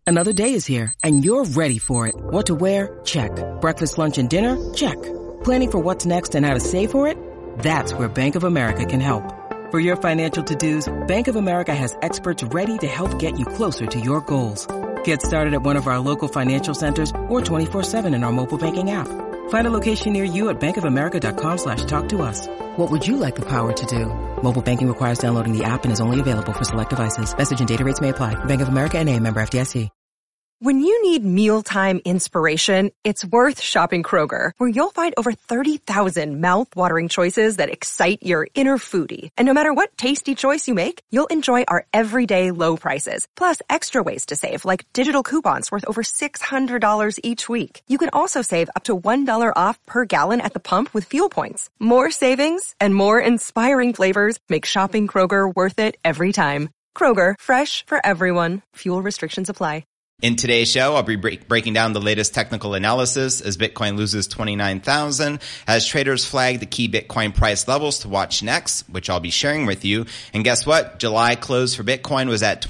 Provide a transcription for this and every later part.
Another day is here, and you're ready for it. What to wear? Check. Breakfast, lunch, and dinner? Check. Planning for what's next and how to save for it? That's where Bank of America can help. For your financial to-dos, Bank of America has experts ready to help get you closer to your goals. Get started at one of our local financial centers or 24/7 in our mobile banking app. Find a location near you at bankofamerica.com/talktous. What would you like the power to do? Mobile banking requires downloading the app and is only available for select devices. Message and data rates may apply. Bank of America NA, member FDIC. When you need mealtime inspiration, it's worth shopping Kroger, where you'll find over 30,000 mouth-watering choices that excite your inner foodie. And no matter what tasty choice you make, you'll enjoy our everyday low prices, plus extra ways to save, like digital coupons worth over $600 each week. You can also save up to $1 off per gallon at the pump with fuel points. More savings and more inspiring flavors make shopping Kroger worth it every time. Kroger, fresh for everyone. Fuel restrictions apply. In today's show, I'll be breaking down the latest technical analysis as Bitcoin loses 29,000, as traders flag the key Bitcoin price levels to watch next, which I'll be sharing with you. And guess what? July close for Bitcoin was at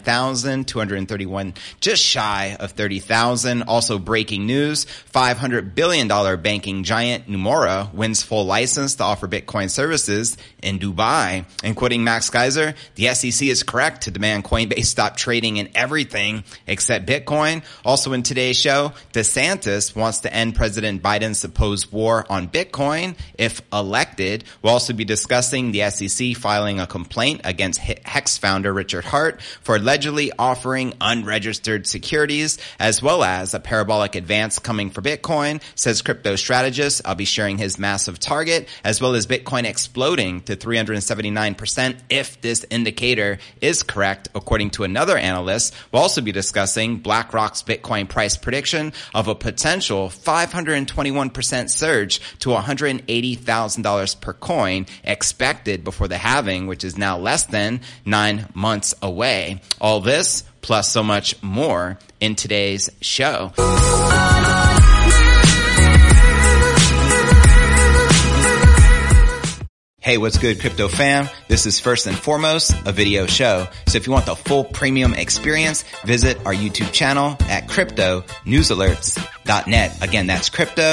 29,231, just shy of 30,000. Also breaking news, $500 billion banking giant Nomura wins full license to offer Bitcoin services in Dubai. And quoting Max Keiser, the SEC is correct to demand Coinbase stop trading in everything except Bitcoin. Also in today's show, DeSantis wants to end President Biden's supposed war on Bitcoin if elected. We'll also be discussing the SEC filing a complaint against Hex founder Richard Hart for allegedly offering unregistered securities, as well as a parabolic advance coming for Bitcoin, says crypto strategist. I'll be sharing his massive target, as well as Bitcoin exploding to 379% if this indicator is correct, according to another analyst. We'll also be discussing BlackRock's Bitcoin price prediction of a potential 521% surge to $180,000 per coin expected before the halving, which is now less than 9 months away. All this plus so much more in today's show. Hey, what's good, crypto fam? This is first and foremost a video show. So if you want the full premium experience, visit our YouTube channel at cryptonewsalerts.net. Again, that's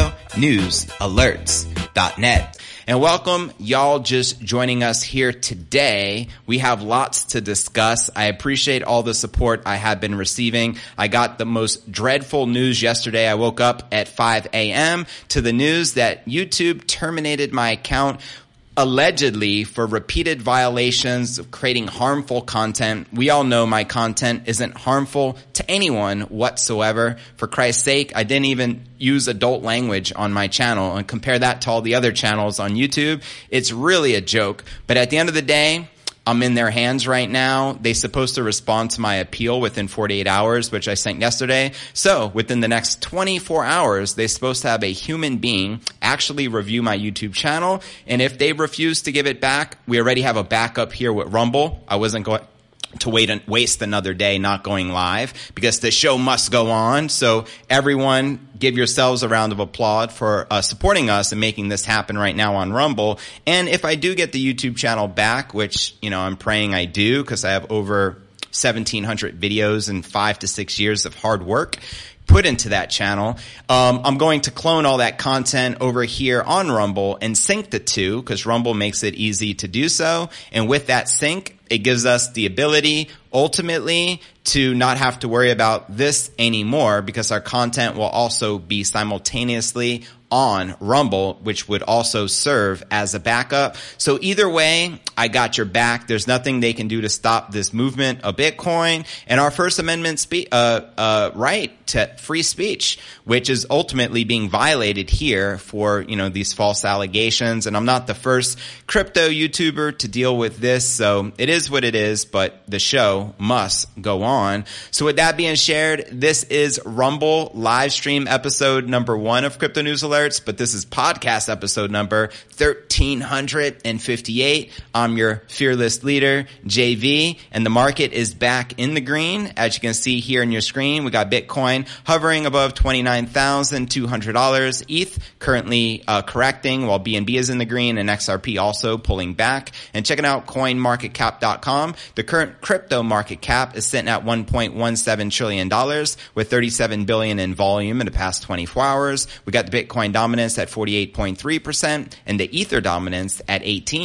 cryptonewsalerts.net. And welcome, y'all just joining us here today. We have lots to discuss. I appreciate all the support I have been receiving. I got the most dreadful news yesterday. I woke up at 5 a.m. to the news that YouTube terminated my account allegedly for repeated violations of creating harmful content. We all know my content isn't harmful to anyone whatsoever. For Christ's sake, I didn't even use adult language on my channel, and compare that to all the other channels on YouTube. It's really a joke. But at the end of the day, I'm in their hands right now. They're supposed to respond to my appeal within 48 hours, which I sent yesterday. So within the next 24 hours, they're supposed to have a human being actually review my YouTube channel. And if they refuse to give it back, we already have a backup here with Rumble. I wasn't going to waste another day not going live because the show must go on. So everyone give yourselves a round of applause for supporting us and making this happen right now on Rumble. And if I do get the YouTube channel back, which, I'm praying I do because I have over 1,700 videos and 5 to 6 years of hard work put into that channel. I'm going to clone all that content over here on Rumble and sync the two because Rumble makes it easy to do so. And with that sync, it gives us the ability ultimately to not have to worry about this anymore because our content will also be simultaneously on Rumble, which would also serve as a backup. So either way, I got your back. There's nothing they can do to stop this movement of Bitcoin and our First Amendment right to free speech, which is ultimately being violated here for, these false allegations. And I'm not the first crypto YouTuber to deal with this. So it is what it is, but the show must go on. So with that being shared, this is Rumble live stream episode number 1 of Crypto News Alerts, but this is podcast episode number 1358. I'm your fearless leader, JV, and the market is back in the green. As you can see here on your screen, we got Bitcoin hovering above $29,200. ETH currently correcting while BNB is in the green and XRP also pulling back. And checking out coinmarketcap.com, the current crypto market cap is sitting at at $1.17 trillion with 37 billion in volume in the past 24 hours. We got the Bitcoin dominance at 48.3% and the Ether dominance at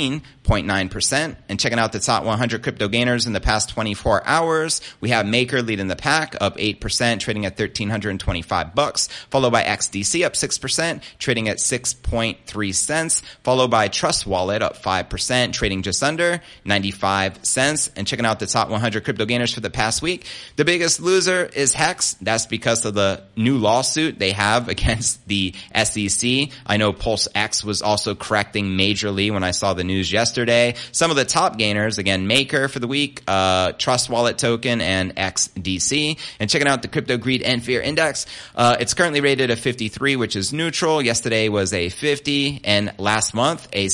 18.9%. And checking out the top 100 crypto gainers in the past 24 hours, we have Maker leading the pack, up 8%, trading at $1,325, followed by XDC up 6%, trading at 6.3 cents, followed by Trust Wallet up 5%, trading just under 95 cents. And checking out the top 100 crypto gainers for the past week, the biggest loser is Hex. That's because of the new lawsuit they have against the SEC. I know Pulse X was also correcting majorly when I saw the news yesterday. Some of the top gainers, again, Maker for the week, Trust Wallet token, and XDC. And checking out the Crypto Greed and Fear Index, it's currently rated a 53, which is neutral. Yesterday was a 50, and last month a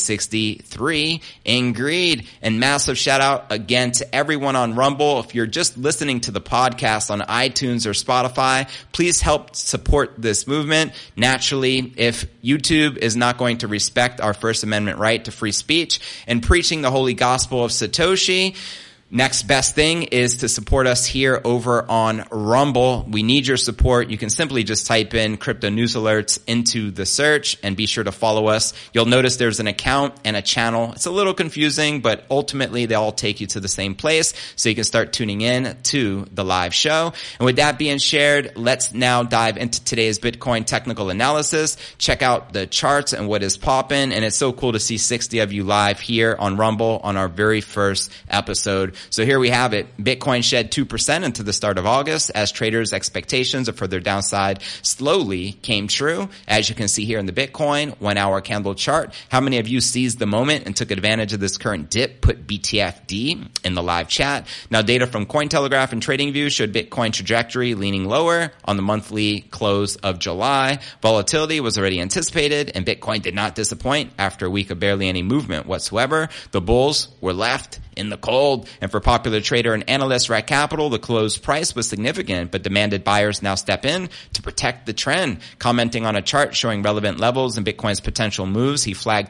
63 in greed. And massive shout out again to everyone on Rumble. If you're just listening to the podcast on iTunes or Spotify, please help support this movement. Naturally, if YouTube is not going to respect our First Amendment right to free speech and preaching the holy gospel of Satoshi, next best thing is to support us here over on Rumble. We need your support. You can simply just type in crypto news alerts into the search and be sure to follow us. You'll notice there's an account and a channel. It's a little confusing, but ultimately they all take you to the same place so you can start tuning in to the live show. And with that being shared, let's now dive into today's Bitcoin technical analysis. Check out the charts and what is popping. And it's so cool to see 60 of you live here on Rumble on our very first episode. So here we have it. Bitcoin shed 2% into the start of August as traders' expectations of further downside slowly came true. As you can see here in the Bitcoin 1 hour candle chart, how many of you seized the moment and took advantage of this current dip? Put BTFD in the live chat. Now, data from Cointelegraph and TradingView showed Bitcoin trajectory leaning lower on the monthly close of July. Volatility was already anticipated, and Bitcoin did not disappoint after a week of barely any movement whatsoever. The bulls were left in the cold. And for popular trader and analyst Rat Capital, the closed price was significant, but demanded buyers now step in to protect the trend. Commenting on a chart showing relevant levels and Bitcoin's potential moves, he flagged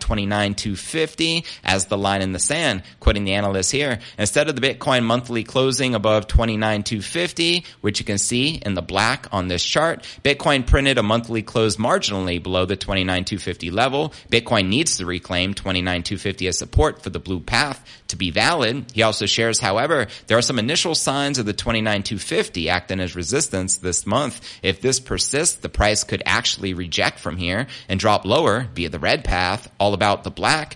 29,250 as the line in the sand, quoting the analyst here. Instead of the Bitcoin monthly closing above 29,250, which you can see in the black on this chart, Bitcoin printed a monthly close marginally below the 29,250 level. Bitcoin needs to reclaim 29,250 as support for the blue path to be valid. He also shares, however, there are some initial signs of the 29,250 acting as resistance this month. If this persists, the price could actually reject from here and drop lower via the red path, all about the black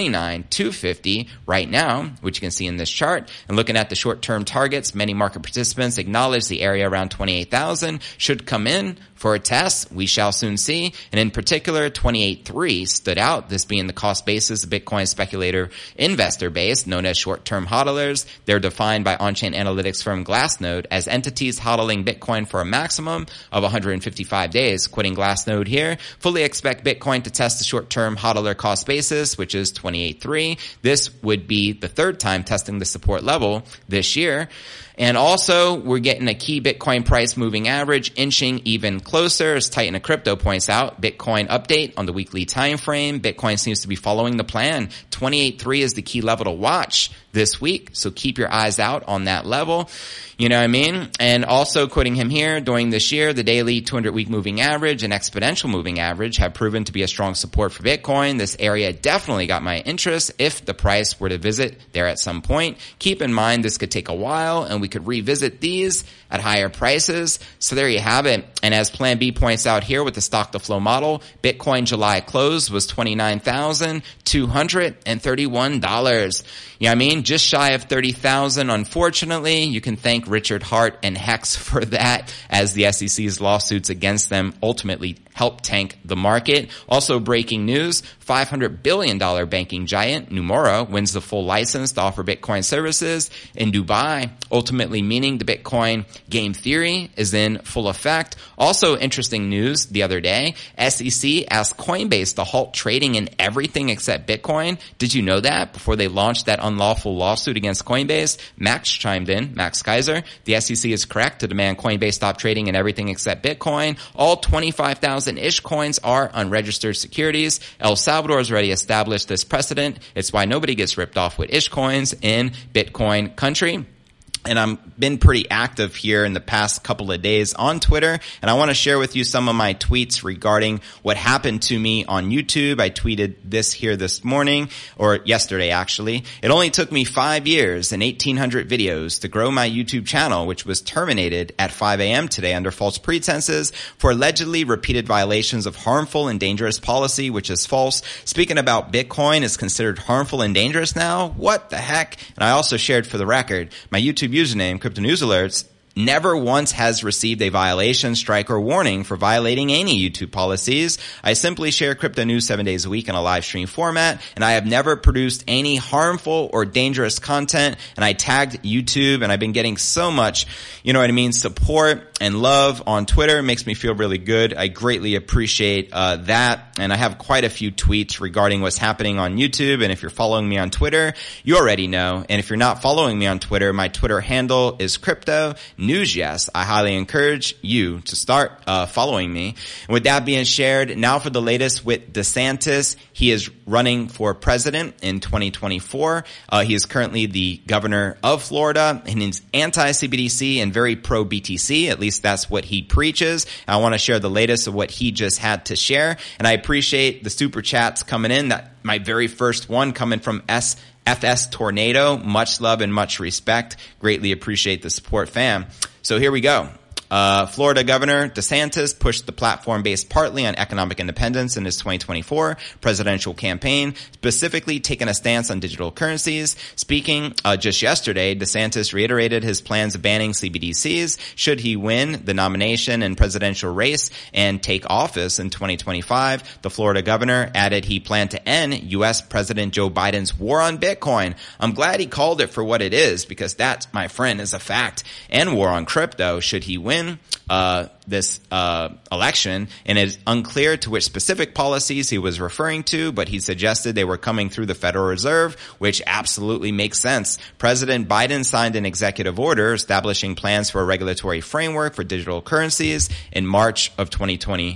29,250 right now, which you can see in this chart. And looking at the short-term targets, many market participants acknowledge the area around 28,000 should come in for a test. We shall soon see. And in particular, 28.3 stood out, this being the cost basis of Bitcoin speculator investor base known as short-term hodlers. They're defined by on-chain analytics firm Glassnode as entities hodling Bitcoin for a maximum of 155 days. Quoting Glassnode here, fully expect Bitcoin to test the short-term hodler cost basis, which is 28.3. This would be the third time testing the support level this year. And also, we're getting a key Bitcoin price moving average inching even closer, as Titan of Crypto points out. Bitcoin update on the weekly time frame. Bitcoin seems to be following the plan. 28.3 is the key level to watch this week, so keep your eyes out on that level. You know what I mean? And also quoting him here, during this year, the daily 200-week moving average and exponential moving average have proven to be a strong support for Bitcoin. This area definitely got my interest if the price were to visit there at some point. Keep in mind, this could take a while, and we could revisit these at higher prices. So there you have it. And as Plan B points out here with the stock to flow model, Bitcoin July close was $29,231. You know what I mean? Just shy of 30,000. Unfortunately, you can thank Richard Hart and Hex for that, as the SEC's lawsuits against them ultimately helped tank the market. Also breaking news, $500 billion banking giant Nomura wins the full license to offer Bitcoin services in Dubai, ultimately meaning the Bitcoin game theory is in full effect. Also interesting news the other day, SEC asked Coinbase to halt trading in everything except Bitcoin. Did you know that? Before they launched that unlawful lawsuit against Coinbase, Max chimed in, Max Kaiser. The SEC is correct to demand Coinbase stop trading in everything except Bitcoin. All 25,000-ish coins are unregistered securities. El Salvador has already established this precedent. It's why nobody gets ripped off with ish coins in Bitcoin country. And I've been pretty active here in the past couple of days on Twitter, and I want to share with you some of my tweets regarding what happened to me on YouTube. I tweeted this here this morning, or yesterday actually. It only took me 5 years and 1,800 videos to grow my YouTube channel, which was terminated at 5 a.m. today under false pretenses for allegedly repeated violations of harmful and dangerous policy, which is false. Speaking about Bitcoin is considered harmful and dangerous now? What the heck? And I also shared for the record, my YouTube username, Crypto News Alerts, never once has received a violation, strike, or warning for violating any YouTube policies. I simply share crypto news 7 days a week in a live stream format, and I have never produced any harmful or dangerous content, and I tagged YouTube, and I've been getting so much, support and love on Twitter. It makes me feel really good. I greatly appreciate that, and I have quite a few tweets regarding what's happening on YouTube, and if you're following me on Twitter, you already know, and if you're not following me on Twitter, my Twitter handle is Crypto News Yes. I highly encourage you to start following me. And with that being shared, now for the latest with DeSantis. He is running for president in 2024. He is currently the governor of Florida, and he's anti-CBDC and very pro-BTC. At least that's what he preaches. I want to share the latest of what he just had to share. And I appreciate the super chats coming in. That my very first one coming from FS Tornado. Much love and much respect. Greatly appreciate the support, fam. So here we go. Florida Governor DeSantis pushed the platform based partly on economic independence in his 2024 presidential campaign, specifically taking a stance on digital currencies. Speaking just yesterday, DeSantis reiterated his plans of banning CBDCs should he win the nomination and presidential race and take office in 2025. The Florida governor added he planned to end U.S. President Joe Biden's war on Bitcoin. I'm glad he called it for what it is, because that, my friend, is a fact. And war on crypto should he win this election, and it is unclear to which specific policies he was referring to, but he suggested they were coming through the Federal Reserve, which absolutely makes sense. President Biden signed an executive order establishing plans for a regulatory framework for digital currencies in March of 2022.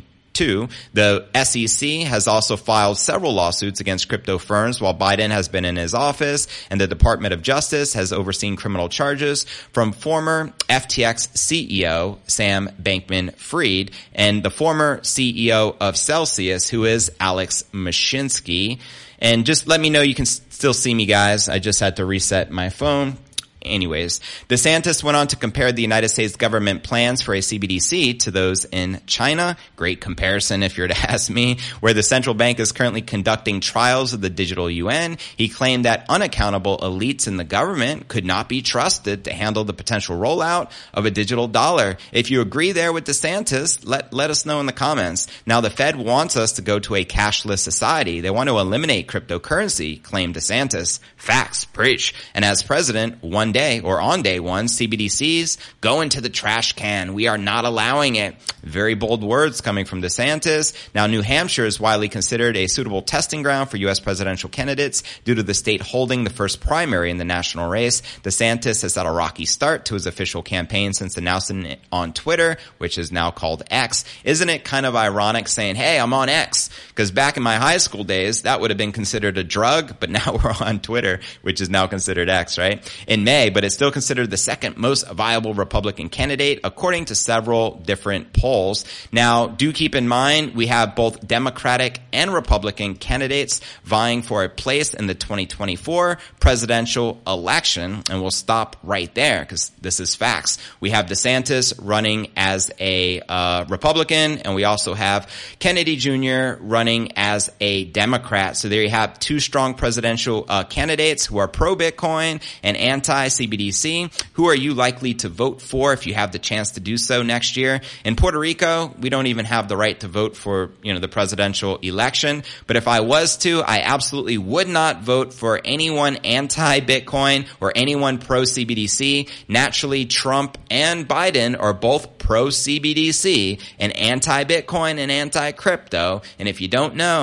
The SEC has also filed several lawsuits against crypto firms while Biden has been in his office, and the Department of Justice has overseen criminal charges from former FTX CEO Sam Bankman-Fried and the former CEO of Celsius, who is Alex Mashinsky. And just let me know you can still see me, guys. I just had to reset my phone. Anyways, DeSantis went on to compare the United States government plans for a CBDC to those in China. Great comparison, if you're to ask me, where the central bank is currently conducting trials of the digital yuan. He claimed that unaccountable elites in the government could not be trusted to handle the potential rollout of a digital dollar. If you agree there with DeSantis, let us know in the comments. Now, the Fed wants us to go to a cashless society. They want to eliminate cryptocurrency, claimed DeSantis. Facts, preach. And as president, on day one, CBDCs go into the trash can. We are not allowing it. Very bold words coming from DeSantis. Now, New Hampshire is widely considered a suitable testing ground for U.S. presidential candidates due to the state holding the first primary in the national race. DeSantis has had a rocky start to his official campaign since announcing it on Twitter, which is now called X. Isn't it kind of ironic saying, hey, I'm on X? Because back in my high school days, that would have been considered a drug, but now we're on Twitter, which is now considered X, right? In May, but it's still considered the second most viable Republican candidate, according to several different polls. Now, do keep in mind, we have both Democratic and Republican candidates vying for a place in the 2024 presidential election, and we'll stop right there because this is facts. We have DeSantis running as a Republican, and we also have Kennedy Jr. running as a Democrat. So there you have two strong presidential candidates who are pro-Bitcoin and anti-CBDC. Who are you likely to vote for if you have the chance to do so next year? In Puerto Rico, we don't even have the right to vote for, the presidential election. But if I was to, I absolutely would not vote for anyone anti-Bitcoin or anyone pro-CBDC. Naturally, Trump and Biden are both pro-CBDC and anti-Bitcoin and anti-crypto. And if you don't know,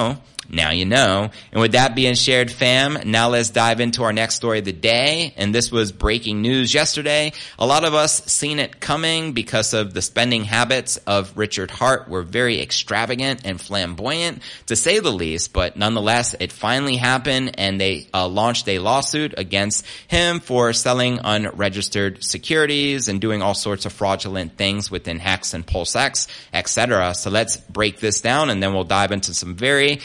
Now you know. And with that being shared, fam, now let's dive into our next story of the day. And this was breaking news yesterday. A lot of us seen it coming because of the spending habits of Richard Heart were very extravagant and flamboyant, to say the least. But nonetheless, it finally happened, and they launched a lawsuit against him for selling unregistered securities and doing all sorts of fraudulent things within Hex and PulseX, etc. So let's break this down, and then we'll dive into some very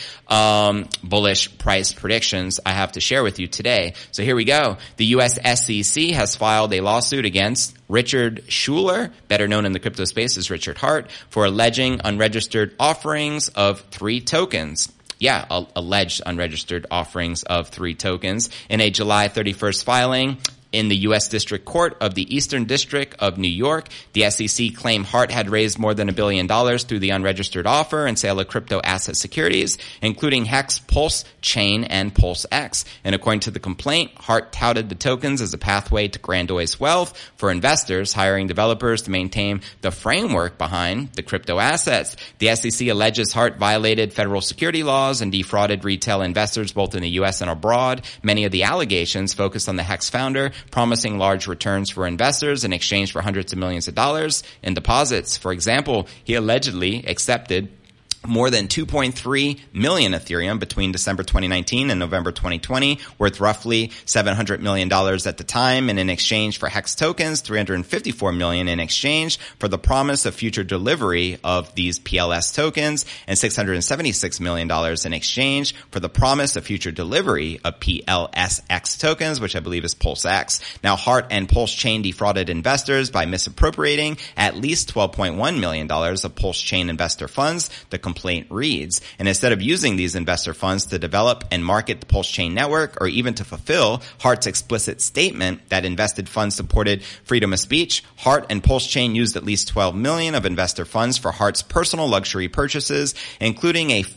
bullish price predictions I have to share with you today. So here we go. The U.S. SEC has filed a lawsuit against Richard Schuler, better known in the crypto space as Richard Heart, for alleging unregistered offerings of 3 tokens. Yeah, alleged unregistered offerings of 3 tokens in a July 31st filing in the U.S. District Court of the Eastern District of New York. The SEC claimed Heart had raised more than $1 billion through the unregistered offer and sale of crypto asset securities, including Hex, Pulse Chain, and PulseX. And according to the complaint, Heart touted the tokens as a pathway to grandiose wealth for investors, hiring developers to maintain the framework behind the crypto assets. The SEC alleges Heart violated federal security laws and defrauded retail investors both in the U.S. and abroad. Many of the allegations focused on the Hex founder, promising large returns for investors in exchange for hundreds of millions of dollars in deposits. For example, he allegedly accepted more than 2.3 million Ethereum between December 2019 and November 2020, worth roughly $700 million at the time, and in exchange for Hex tokens, $354 million in exchange for the promise of future delivery of these PLS tokens, and $676 million in exchange for the promise of future delivery of PLSX tokens, which I believe is PulseX. Now, Heart and Pulse Chain defrauded investors by misappropriating at least $12.1 million of Pulse Chain investor funds. The complaint reads, and instead of using these investor funds to develop and market the Pulse Chain network, or even to fulfill Heart's explicit statement that invested funds supported freedom of speech, Heart and Pulse Chain used at least $12 million of investor funds for Heart's personal luxury purchases, including a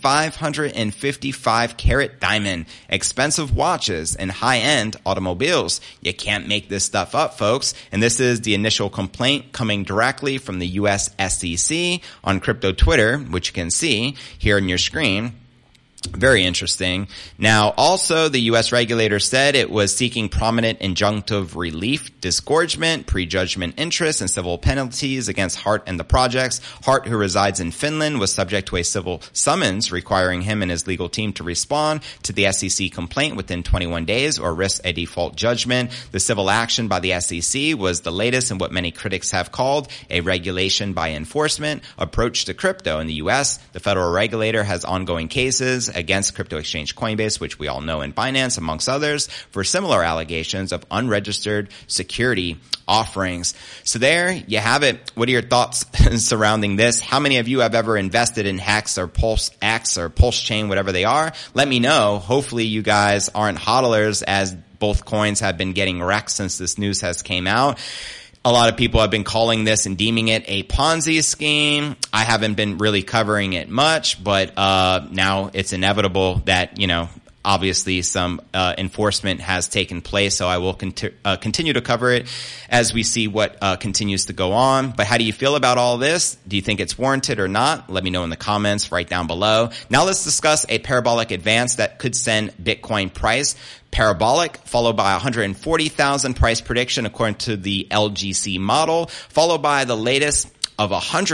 555-carat diamond, expensive watches, and high-end automobiles. You can't make this stuff up, folks. And this is the initial complaint coming directly from the U.S. SEC on crypto Twitter, which you can see here on your screen. Very interesting. Now, also, the U.S. regulator said it was seeking prominent injunctive relief, disgorgement, prejudgment interest, and civil penalties against Heart and the projects. Heart, who resides in Finland, was subject to a civil summons requiring him and his legal team to respond to the SEC complaint within 21 days or risk a default judgment. The civil action by the SEC was the latest in what many critics have called a regulation by enforcement approach to crypto in the U.S. The federal regulator has ongoing cases against crypto exchange Coinbase, which we all know, and Binance, amongst others, for similar allegations of unregistered security offerings. So there you have it. What are your thoughts surrounding this? How many of you have ever invested in Hex or PulseX or Pulse Chain, whatever they are? Let me know. Hopefully you guys aren't hodlers, as both coins have been getting wrecked since this news has came out. A lot of people have been calling this and deeming it a Ponzi scheme. I haven't been really covering it much, but now it's inevitable that, obviously some enforcement has taken place, so I will continue to cover it as we see what continues to go on. But how do you feel about all this? Do you think it's warranted or not? Let me know in the comments right down below. Now let's discuss a parabolic advance that could send Bitcoin price parabolic, followed by 140,000 price prediction according to the LGC model, followed by the latest of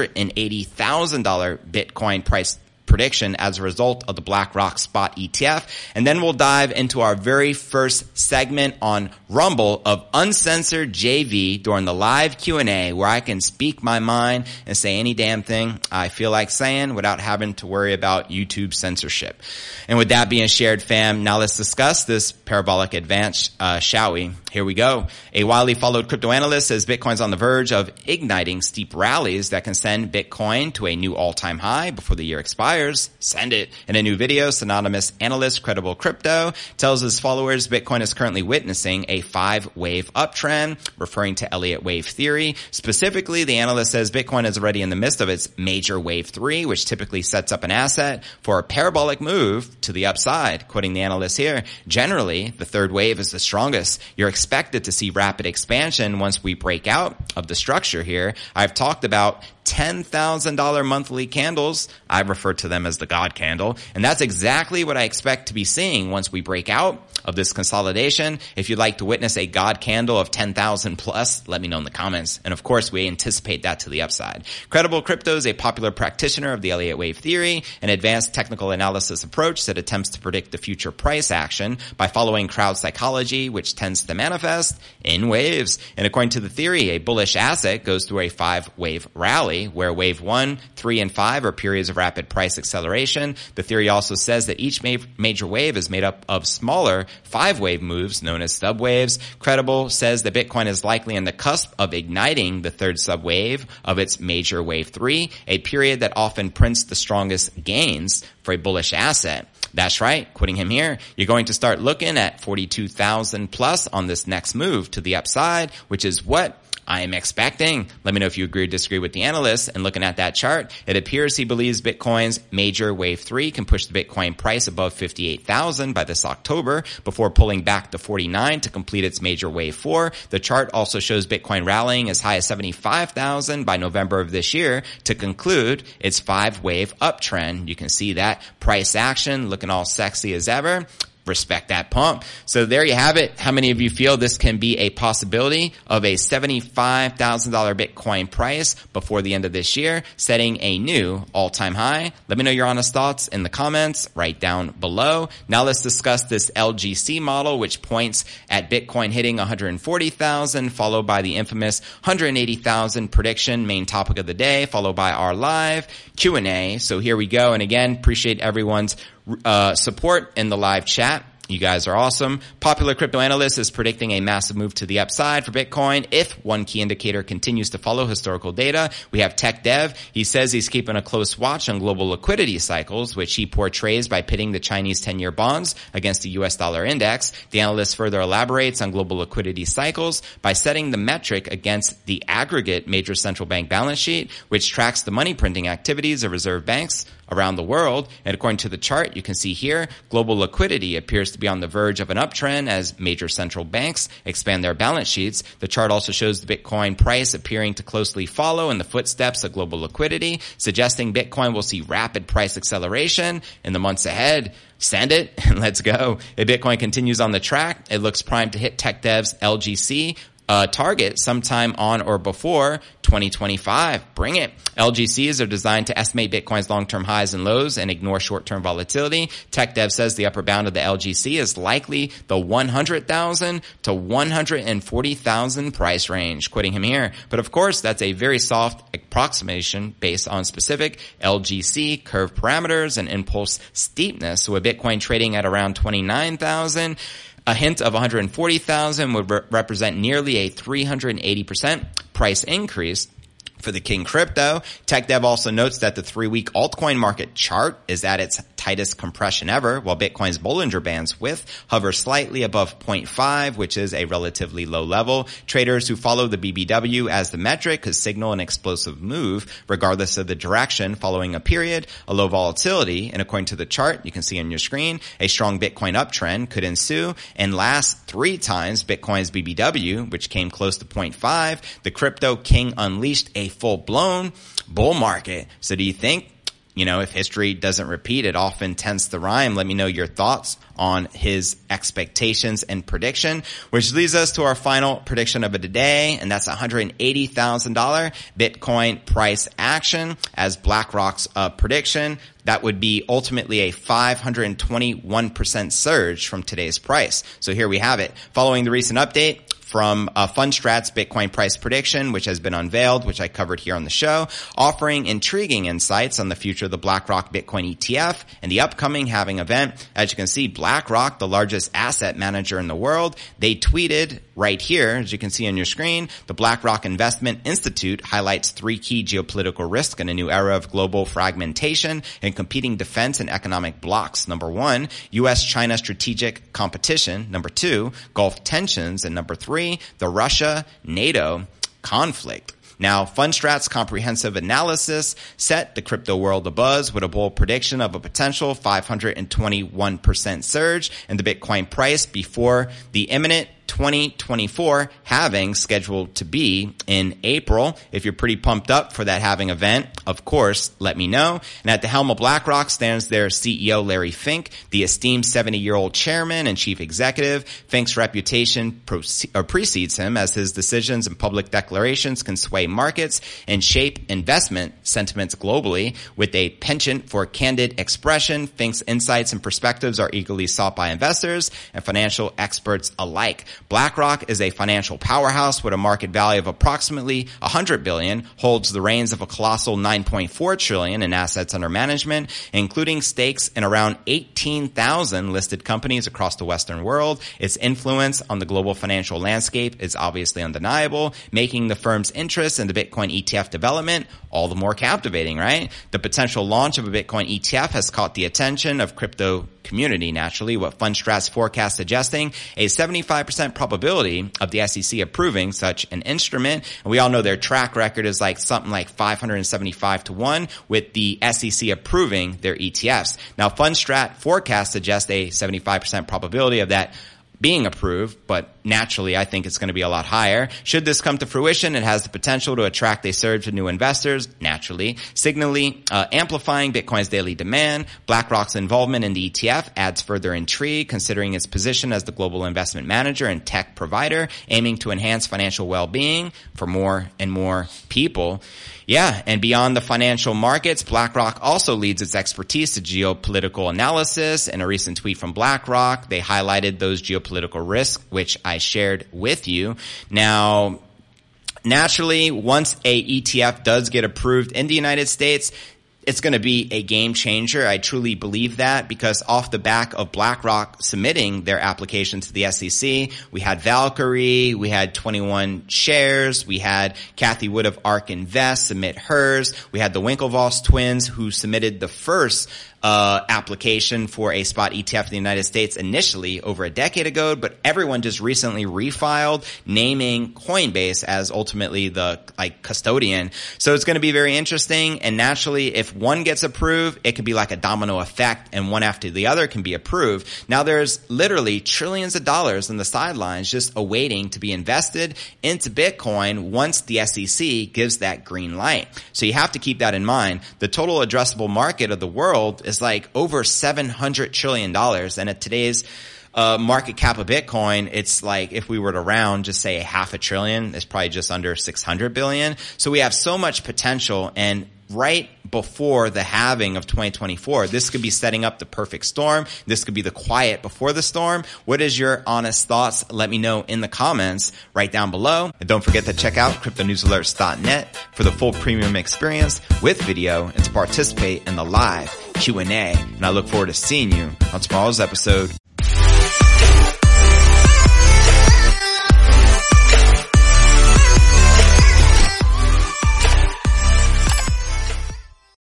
$180,000 Bitcoin price prediction as a result of the BlackRock Spot ETF. And then we'll dive into our very first segment on Rumble of Uncensored JV during the live Q&A, where I can speak my mind and say any damn thing I feel like saying without having to worry about YouTube censorship. And with that being shared, fam, now let's discuss this parabolic advance, shall we? Here we go. A widely followed crypto analyst says Bitcoin's on the verge of igniting steep rallies that can send Bitcoin to a new all-time high before the year expires. Send it. In a new video, synonymous analyst Credible Crypto tells his followers Bitcoin is currently witnessing a 5-wave uptrend, referring to Elliott wave theory. Specifically, the analyst says Bitcoin is already in the midst of its major wave 3, which typically sets up an asset for a parabolic move to the upside. Quoting the analyst here, generally, the third wave is the strongest. You're expected to see rapid expansion once we break out of the structure here. I've talked about $10,000 monthly candles. I refer to to them as the God candle. And that's exactly what I expect to be seeing once we break out of this consolidation. If you'd like to witness a God candle of 10,000 plus, let me know in the comments. And of course, we anticipate that to the upside. Credible Crypto is a popular practitioner of the Elliott Wave theory, an advanced technical analysis approach that attempts to predict the future price action by following crowd psychology, which tends to manifest in waves. And according to the theory, a bullish asset goes through a 5-wave rally, where wave 1, 3, and 5 are periods of rapid price acceleration. The theory also says that each major wave is made up of smaller 5-wave moves known as subwaves. Credible says that Bitcoin is likely on the cusp of igniting the third subwave of its major wave 3, a period that often prints the strongest gains for a bullish asset. That's right, quoting him here, you're going to start looking at 42,000 plus on this next move to the upside, which is what I am expecting. Let me know if you agree or disagree with the analyst. And looking at that chart, it appears he believes Bitcoin's major wave 3 can push the Bitcoin price above 58,000 by this October before pulling back to 49 to complete its major wave 4. The chart also shows Bitcoin rallying as high as 75,000 by November of this year to conclude its 5-wave uptrend. You can see that price action looking all sexy as ever. Respect that pump. So there you have it. How many of you feel this can be a possibility of a $75,000 Bitcoin price before the end of this year, setting a new all-time high? Let me know your honest thoughts in the comments right down below. Now let's discuss this LGC model, which points at Bitcoin hitting 140,000, followed by the infamous 180,000 prediction, main topic of the day, followed by our live Q&A. So here we go. And again, appreciate everyone's support in the live chat. You guys are awesome. Popular Crypto Analyst is predicting a massive move to the upside for Bitcoin if one key indicator continues to follow historical data. We have Tech Dev. He says he's keeping a close watch on global liquidity cycles, which he portrays by pitting the Chinese 10-year bonds against the US dollar index. The analyst further elaborates on global liquidity cycles by setting the metric against the aggregate major central bank balance sheet, which tracks the money printing activities of reserve banks around the world. And according to the chart, you can see here, global liquidity appears to be on the verge of an uptrend as major central banks expand their balance sheets. The chart also shows the Bitcoin price appearing to closely follow in the footsteps of global liquidity, suggesting Bitcoin will see rapid price acceleration in the months ahead. Send it and let's go. If Bitcoin continues on the track, it looks primed to hit Tech Dev's LGC target sometime on or before 2025. Bring it. LGCs are designed to estimate Bitcoin's long-term highs and lows and ignore short-term volatility. TechDev says the upper bound of the LGC is likely the 100,000 to 140,000 price range. Quoting him here. But of course, that's a very soft approximation based on specific LGC curve parameters and impulse steepness. So with Bitcoin trading at around 29,000, a hint of 140,000 would represent nearly a 380% price increase for the King Crypto. TechDev also notes that the 3-week altcoin market chart is at its tightest compression ever, while Bitcoin's Bollinger Band's width hovers slightly above 0.5, which is a relatively low level. Traders who follow the BBW as the metric could signal an explosive move, regardless of the direction, following a period of low volatility. And according to the chart you can see on your screen, a strong Bitcoin uptrend could ensue and last 3 times Bitcoin's BBW, which came close to 0.5. The Crypto King unleashed a full-blown bull market. So do you think, if history doesn't repeat, it often tends to rhyme? Let me know your thoughts on his expectations and prediction, which leads us to our final prediction of the day, and that's $180,000 Bitcoin price action as BlackRock's prediction. That would be ultimately a 521% surge from today's price. So here we have it. Following the recent update from Fundstrat's Bitcoin price prediction, which has been unveiled, which I covered here on the show, offering intriguing insights on the future of the BlackRock Bitcoin ETF and the upcoming halving event. As you can see, BlackRock, the largest asset manager in the world, they tweeted right here, as you can see on your screen, the BlackRock Investment Institute highlights 3 key geopolitical risks in a new era of global fragmentation and competing defense and economic blocks. Number 1, U.S.-China strategic competition. Number 2, Gulf tensions. And number 3, the Russia-NATO conflict. Now, Fundstrat's comprehensive analysis set the crypto world abuzz with a bold prediction of a potential 521% surge in the Bitcoin price before the imminent 2024 halving scheduled to be in April. If you're pretty pumped up for that halving event, of course, let me know. And at the helm of BlackRock stands their CEO, Larry Fink, the esteemed 70-year-old chairman and chief executive. Fink's reputation precedes him, as his decisions and public declarations can sway markets and shape investment sentiments globally. With a penchant for candid expression, Fink's insights and perspectives are eagerly sought by investors and financial experts alike. BlackRock is a financial powerhouse with a market value of approximately $100 billion, holds the reins of a colossal $9.4 trillion in assets under management, including stakes in around 18,000 listed companies across the Western world. Its influence on the global financial landscape is obviously undeniable, making the firm's interest in the Bitcoin ETF development all the more captivating, right? The potential launch of a Bitcoin ETF has caught the attention of crypto community, naturally, with Fundstrat's forecast suggesting a 75% probability of the SEC approving such an instrument. And we all know their track record is like something like 575 to 1 with the SEC approving their ETFs. Now, Fundstrat forecast suggests a 75% probability of that being approved, but naturally, I think it's going to be a lot higher. Should this come to fruition, it has the potential to attract a surge of new investors, naturally, signally amplifying Bitcoin's daily demand. BlackRock's involvement in the ETF adds further intrigue, considering its position as the global investment manager and tech provider, aiming to enhance financial well-being for more and more people. Yeah, and beyond the financial markets, BlackRock also leads its expertise to geopolitical analysis. In a recent tweet from BlackRock, they highlighted those geopolitical risks, which I shared with you. Now, naturally, once a ETF does get approved in the United States, it's going to be a game changer. I truly believe that, because off the back of BlackRock submitting their application to the SEC, we had Valkyrie, we had 21 Shares, we had Cathie Wood of ARK Invest submit hers, we had the Winklevoss twins who submitted the first application for a spot ETF in the United States initially over a decade ago, but everyone just recently refiled, naming Coinbase as ultimately the custodian. So it's going to be very interesting. And naturally, if one gets approved, it could be like a domino effect, and one after the other can be approved. Now there's literally trillions of dollars in the sidelines just awaiting to be invested into Bitcoin once the SEC gives that green light. So you have to keep that in mind. The total addressable market of the world is like over $700 trillion. And at today's market cap of Bitcoin, it's like, if we were to round, just say $500 billion, it's probably just under 600 billion. So we have so much potential, and right before the halving of 2024, this could be setting up the perfect storm. This could be the quiet before the storm. What is your honest thoughts? Let me know in the comments right down below. And don't forget to check out cryptonewsalerts.net for the full premium experience with video and to participate in the live Q&A. And I look forward to seeing you on tomorrow's episode.